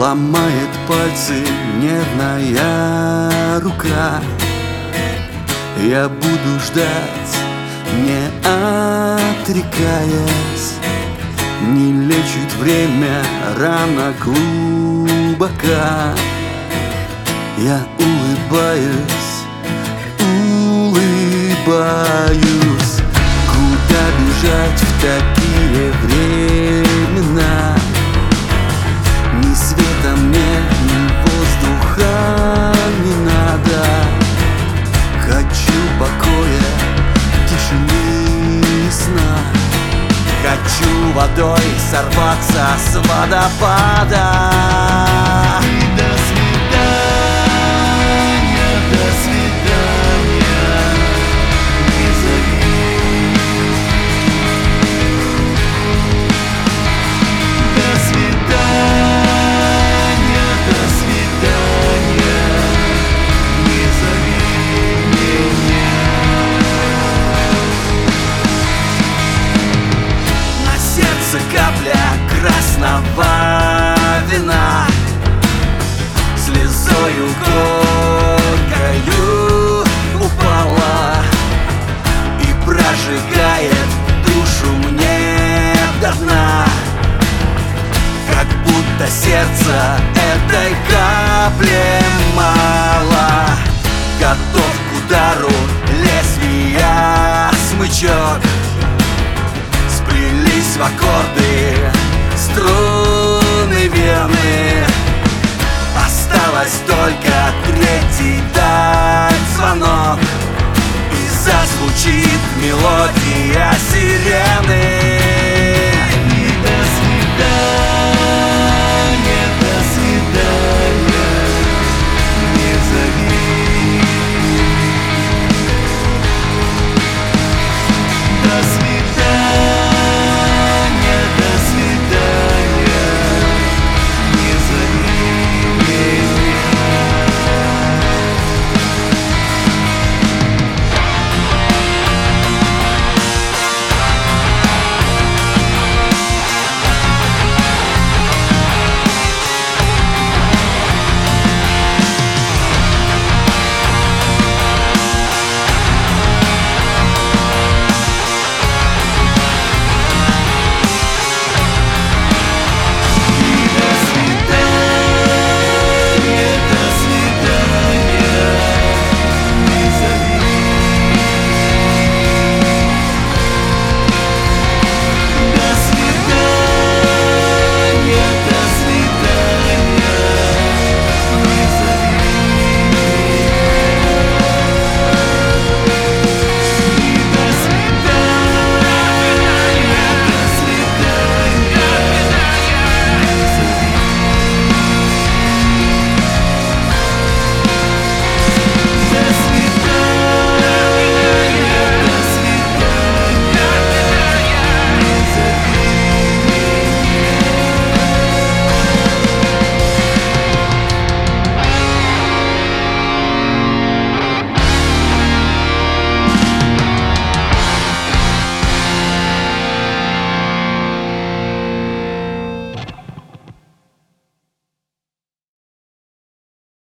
Ломает пальцы нервная рука. Я буду ждать, не отрекаясь. Не лечит время рана глубока. Я улыбаюсь, улыбаюсь. Куда бежать в такие времена? Ни света мне, ни воздуха не надо. Хочу покоя, тишины и сна. Хочу водой сорваться с водопада. И до свидания, до свидания, не зови. До свидания, до свидания, не зови меня. На сердце капля красного вина, слезою горькою упала и прожигает душу мне до дна. Как будто сердца этой капли мало. Готов к удару лезвия смычок. Сплелись в аккорды струны.